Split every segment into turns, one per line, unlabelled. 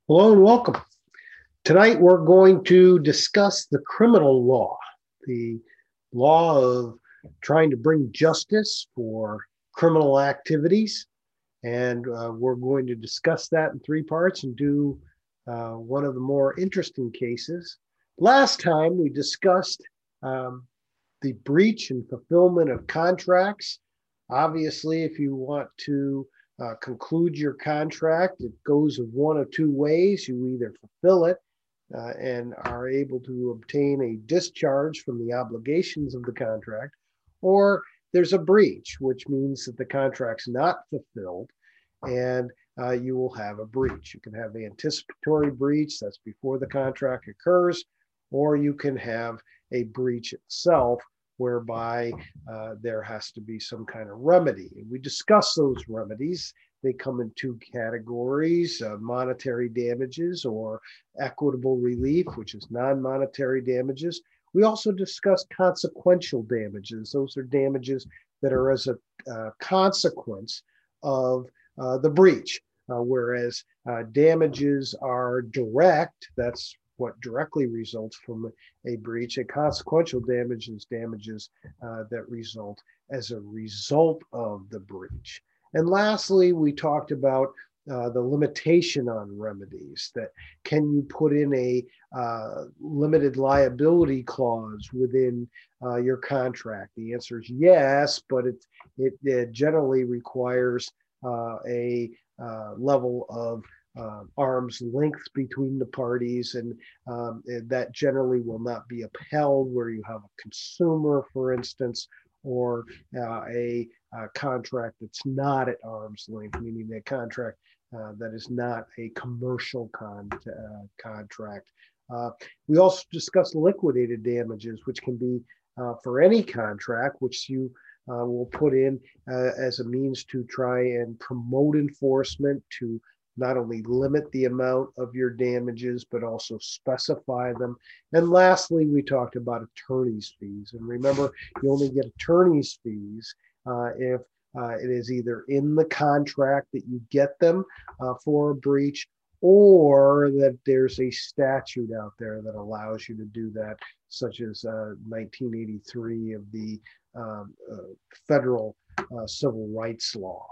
Hello and welcome. Tonight we're going to discuss the criminal law, the law of trying to bring justice for criminal activities. And we're going to discuss that in three parts and do one of the more interesting cases. Last time we discussed um, the breach and fulfillment of contracts. Obviously, if you want to conclude your contract, it goes of one of two ways. You either fulfill it and are able to obtain a discharge from the obligations of the contract, or there's a breach, which means that the contract's not fulfilled and you will have a breach. You can have the anticipatory breach, that's before the contract occurs, or you can have a breach itself whereby there has to be some kind of remedy. And we discuss those remedies. They come in two categories, monetary damages or equitable relief, which is non-monetary damages. We also discuss consequential damages. Those are damages that are as a consequence of the breach, whereas damages are direct, that's what directly results from a breach. A consequential damage is damages that result as a result of the breach. And lastly, we talked about the limitation on remedies, that can you put in a limited liability clause within your contract? The answer is yes, but it generally requires a level of arm's length between the parties, and that generally will not be upheld where you have a consumer, for instance, or a contract that's not at arm's length, meaning a contract that is not a commercial contract. We also discussed liquidated damages, which can be for any contract, which you will put in as a means to try and promote enforcement, to not only limit the amount of your damages, but also specify them. And lastly, we talked about attorney's fees. And remember, you only get attorney's fees if it is either in the contract that you get them for a breach, or that there's a statute out there that allows you to do that, such as 1983 of the federal civil rights law.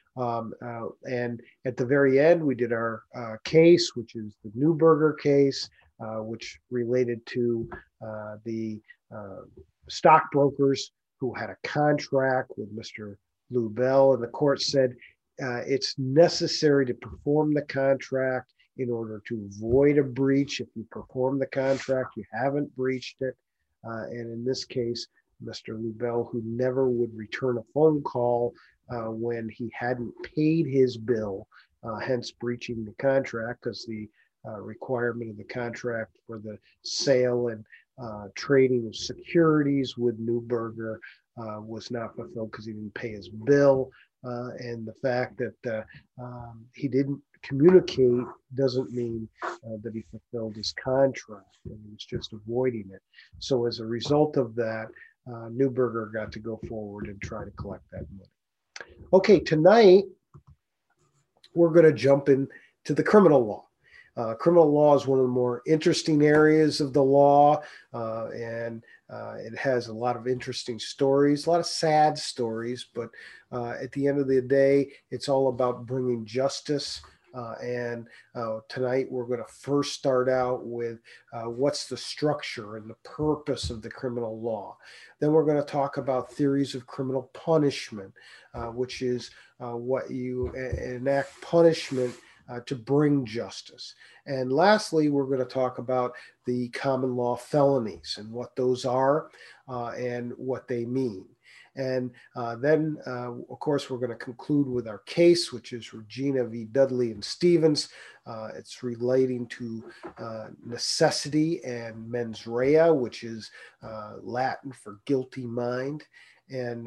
And at the very end, we did our case, which is the Neuberger case, which related to the stockbrokers who had a contract with Mr. Lou Bell. And the court said it's necessary to perform the contract in order to avoid a breach. If you perform the contract, you haven't breached it. And in this case, Mr. Lou Bell, who never would return a phone call when he hadn't paid his bill, hence breaching the contract, because the requirement of the contract for the sale and trading of securities with Neuberger was not fulfilled because he didn't pay his bill. And the fact that he didn't communicate doesn't mean that he fulfilled his contract, and he was just avoiding it. So as a result of that, Neuberger got to go forward and try to collect that money. Okay, tonight we're going to jump into the criminal law. Criminal law is one of the more interesting areas of the law, and it has a lot of interesting stories, a lot of sad stories, but at the end of the day, it's all about bringing justice. And tonight we're going to first start out with what's the structure and the purpose of the criminal law. Then we're going to talk about theories of criminal punishment, which is what you enact punishment to bring justice. And lastly, we're going to talk about the common law felonies and what those are and what they mean. And then, of course, we're going to conclude with our case, which is Regina v. Dudley and Stevens. It's relating to necessity and mens rea, which is Latin for guilty mind. And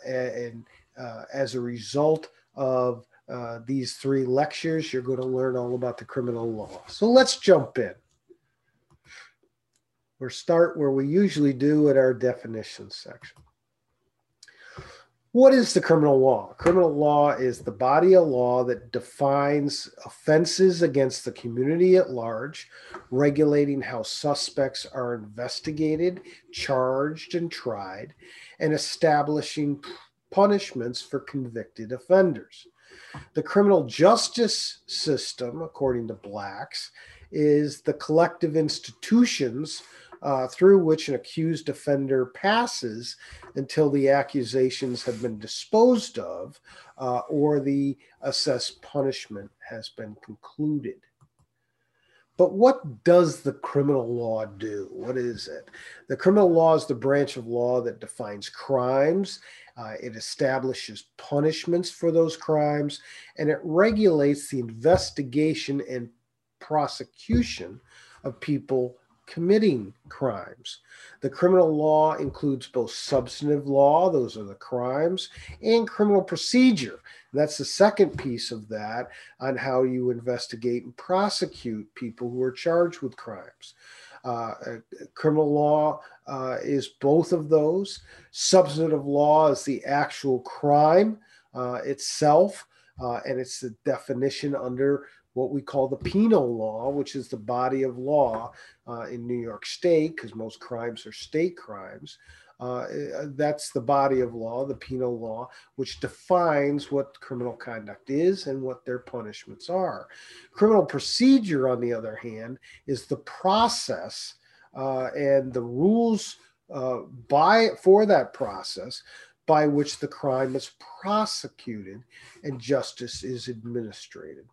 as a result of these three lectures, you're going to learn all about the criminal law. So let's jump in. We'll start where we usually do at our definition section. What is the criminal law? Criminal law is the body of law that defines offenses against the community at large, regulating how suspects are investigated, charged, and tried, and establishing punishments for convicted offenders. The criminal justice system, according to Blacks, is the collective institutions through which an accused offender passes until the accusations have been disposed of or the assessed punishment has been concluded. But what does the criminal law do? What is it? The criminal law is the branch of law that defines crimes. It establishes punishments for those crimes, and it regulates the investigation and prosecution of people committing crimes. The criminal law includes both substantive law, those are the crimes, and criminal procedure. That's the second piece of that on how you investigate and prosecute people who are charged with crimes. Criminal law is both of those. Substantive law is the actual crime itself, and it's the definition under what we call the penal law, which is the body of law in New York State, because most crimes are state crimes. That's the body of law, the penal law, which defines what criminal conduct is and what their punishments are. Criminal procedure, on the other hand, is the process and the rules for that process by which the crime is prosecuted and justice is administered.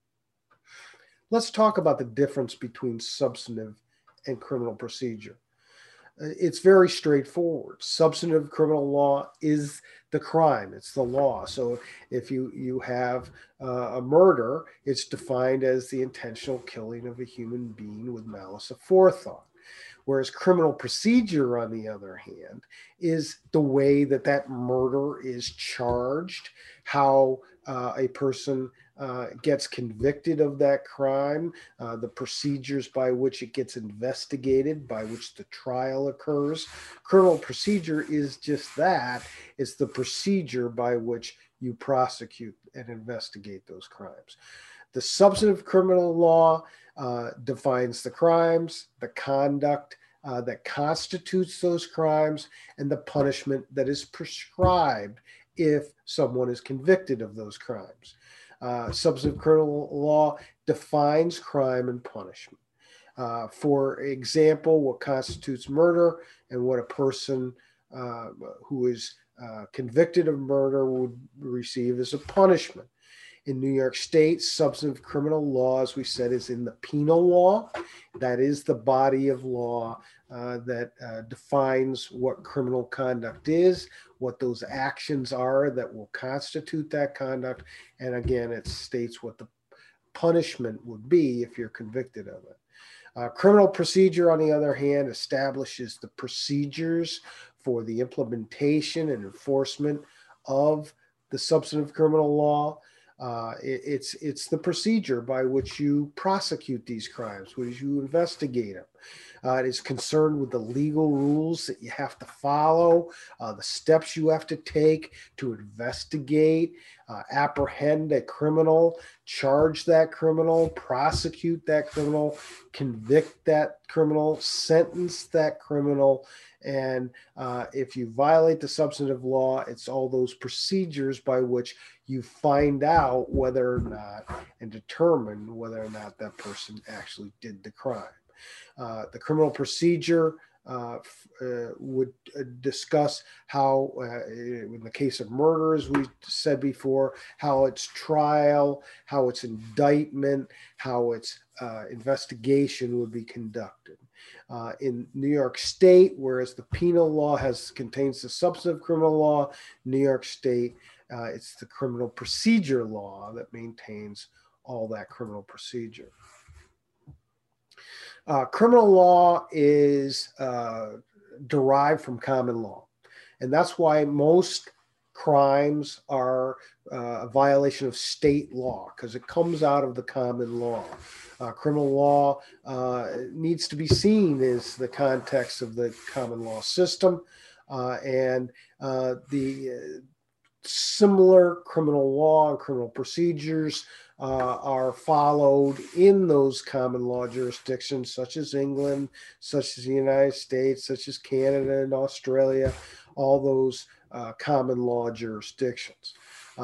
Let's talk about the difference between substantive and criminal procedure. It's very straightforward. Substantive criminal law is the crime. It's the law. So if you have a murder, it's defined as the intentional killing of a human being with malice aforethought. Whereas criminal procedure, on the other hand, is the way that that murder is charged, how a person gets convicted of that crime, the procedures by which it gets investigated, by which the trial occurs. Criminal procedure is just that. It's the procedure by which you prosecute and investigate those crimes. The substantive criminal law defines the crimes, the conduct that constitutes those crimes, and the punishment that is prescribed if someone is convicted of those crimes. Substantive criminal law defines crime and punishment. For example, what constitutes murder and what a person who is convicted of murder would receive as a punishment. In New York State, substantive criminal law, as we said, is in the penal law. That is the body of law that defines what criminal conduct is, what those actions are that will constitute that conduct. And again, it states what the punishment would be if you're convicted of it. Criminal procedure, on the other hand, establishes the procedures for the implementation and enforcement of the substantive criminal law. It's the procedure by which you prosecute these crimes, which you investigate them. It is concerned with the legal rules that you have to follow, the steps you have to take to investigate, apprehend a criminal, charge that criminal, prosecute that criminal, convict that criminal, sentence that criminal. And if you violate the substantive law, it's all those procedures by which you find out whether or not and determine whether or not that person actually did the crime. The criminal procedure would discuss how, in the case of murder, as we said before, how its trial, how its indictment, how its investigation would be conducted. In New York State, whereas the penal law contains the substantive criminal law, New York State, it's the criminal procedure law that maintains all that criminal procedure. Criminal law is derived from common law, and that's why most crimes are a violation of state law, because it comes out of the common law. Criminal law needs to be seen as the context of the common law system, and the similar criminal law and criminal procedures are followed in those common law jurisdictions, such as England, such as the United States, such as Canada and Australia, all those common law jurisdictions.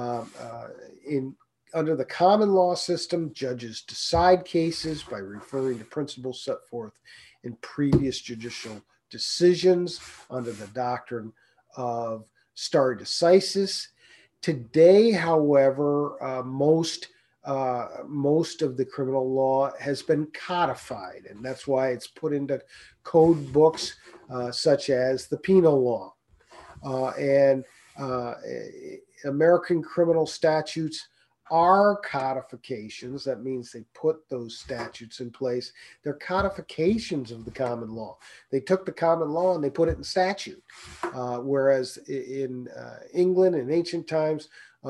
Under the common law system, judges decide cases by referring to principles set forth in previous judicial decisions under the doctrine of stare decisis. Today, however, most of the criminal law has been codified, and that's why it's put into code books such as the penal law. And American criminal statutes are codifications. That means they put those statutes in place. They're codifications of the common law. They took the common law and they put it in statute. Whereas in England in ancient times,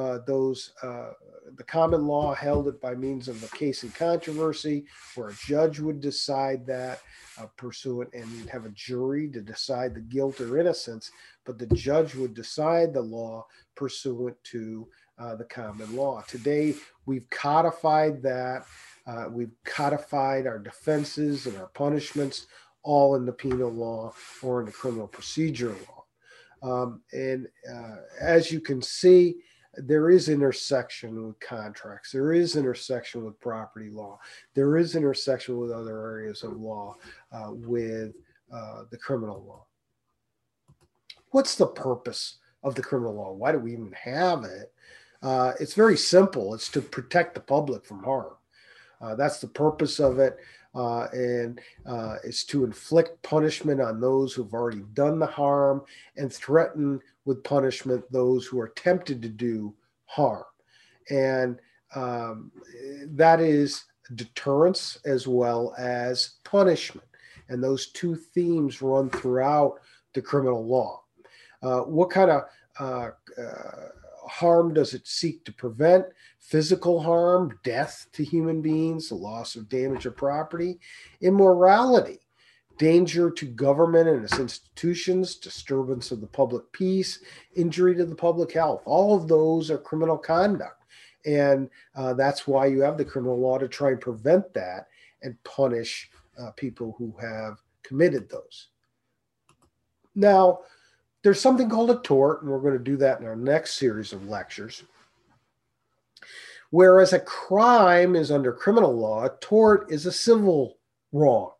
the common law held it by means of a case in controversy, where a judge would decide that pursuant, and you'd have a jury to decide the guilt or innocence, but the judge would decide the law pursuant to the common law. Today, we've codified that. We've codified our defenses and our punishments all in the penal law or in the criminal procedure law. As you can see, there is intersection with contracts. There is intersection with property law. There is intersection with other areas of law with the criminal law. What's the purpose of the criminal law? Why do we even have it? It's very simple. It's to protect the public from harm. That's the purpose of it. And it's to inflict punishment on those who've already done the harm and threaten with punishment those who are tempted to do harm. And that is deterrence as well as punishment. And those two themes run throughout the criminal law. What kind of harm does it seek to prevent? Physical harm, death to human beings, the loss of damage or property, immorality, danger to government and its institutions, disturbance of the public peace, injury to the public health. All of those are criminal conduct. And that's why you have the criminal law, to try and prevent that and punish people who have committed those. Now, there's something called a tort, and we're going to do that in our next series of lectures. Whereas a crime is under criminal law, a tort is a civil wrong.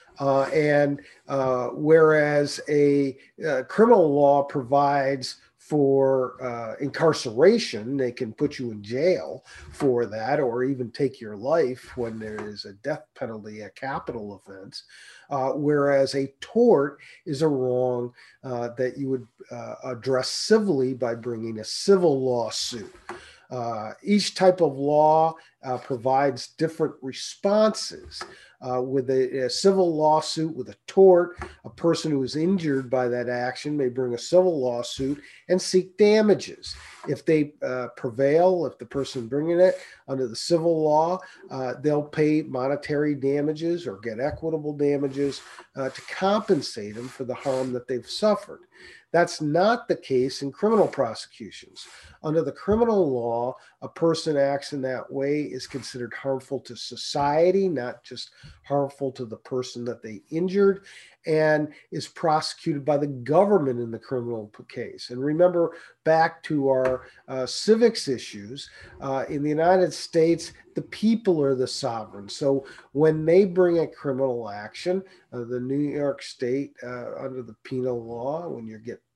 Whereas a criminal law provides for incarceration, they can put you in jail for that, or even take your life when there is a death penalty, a capital offense. Whereas a tort is a wrong that you would address civilly by bringing a civil lawsuit. Each type of law provides different responses. With a civil lawsuit, with a tort, a person who is injured by that action may bring a civil lawsuit and seek damages. If they prevail, if the person bringing it under the civil law, they'll pay monetary damages or get equitable damages to compensate them for the harm that they've suffered. That's not the case in criminal prosecutions. Under the criminal law, a person acts in that way is considered harmful to society, not just harmful to the person that they injured, and is prosecuted by the government in the criminal case. And remember back to our civics issues, in the United States, the people are the sovereign. So when they bring a criminal action, the New York State under the penal law, when you get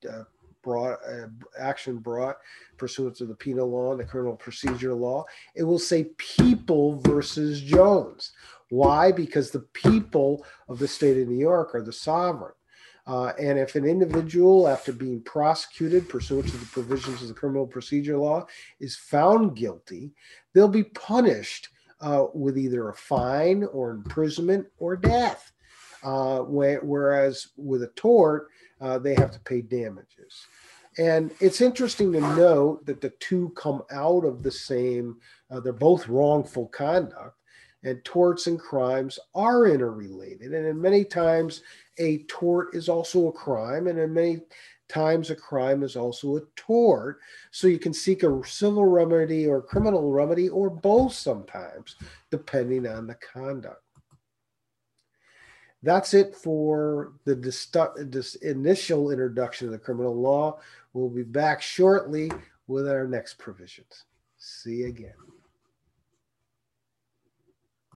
action brought pursuant to the penal law and the criminal procedure law, it will say people versus Jones. Why? Because the people of the state of New York are the sovereign. And if an individual, after being prosecuted pursuant to the provisions of the criminal procedure law, is found guilty, they'll be punished with either a fine or imprisonment or death. Whereas with a tort, they have to pay damages. And it's interesting to note that the two come out of the same, they're both wrongful conduct, and torts and crimes are interrelated. And in many times, a tort is also a crime, and in many times a crime is also a tort. So you can seek a civil remedy or criminal remedy or both sometimes, depending on the conduct. That's it for this initial introduction of the criminal law. We'll be back shortly with our next provisions. See you again.